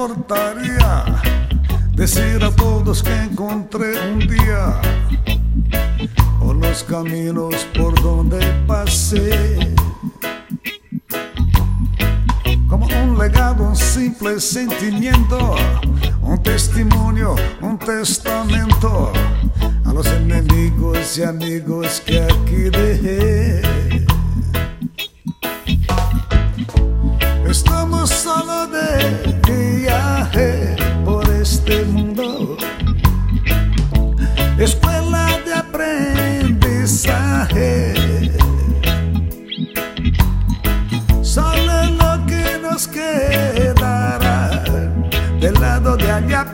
importaría decir a todos que encontré un día por los caminos por donde pasé, como un legado, un simple sentimiento, un testimonio, un testamento a los enemigos y amigos que aquí dejé. Estamos solo de viaje por este mundo, escuela de aprendizaje. Solo lo que nos quedará del lado de allá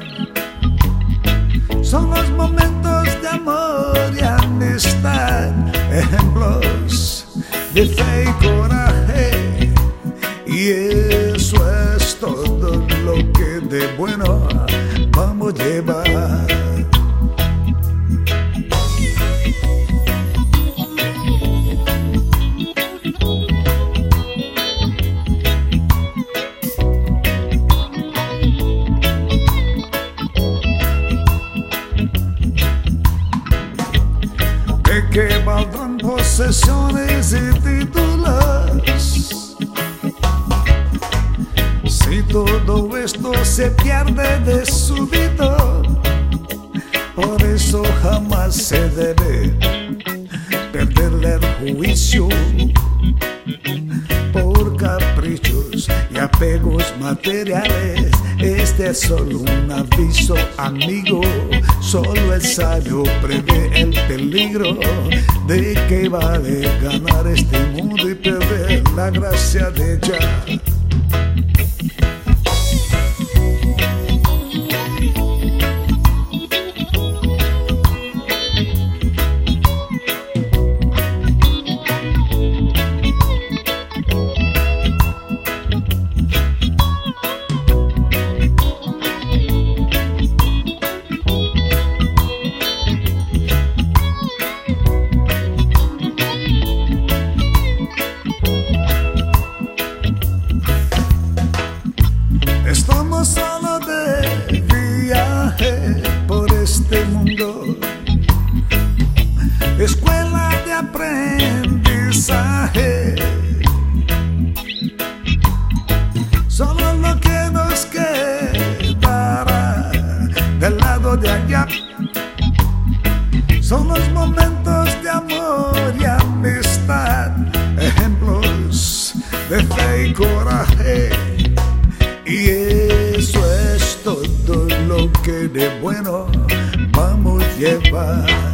son los momentos de amor y amistad, ejemplos de fe y coraje. Y eso es todo lo que de bueno vamos a llevar. ¿De qué valdrán posesiones y títulos si todo esto se pierde de súbito? Por eso jamás se debe perderle el juicio por caprichos y apegos materiales. Este es solo un aviso, amigo. Solo el sabio prevé el peligro de que vale ganar este mundo y perder la gracia de ella. Estamos solo de viaje por este mundo, escuela de aprendizaje. Solo lo que nos quedará del lado de allá son los momentos de amor y amistad, ejemplos de fe y coraje. Y eso es todo lo que de bueno vamos a llevar.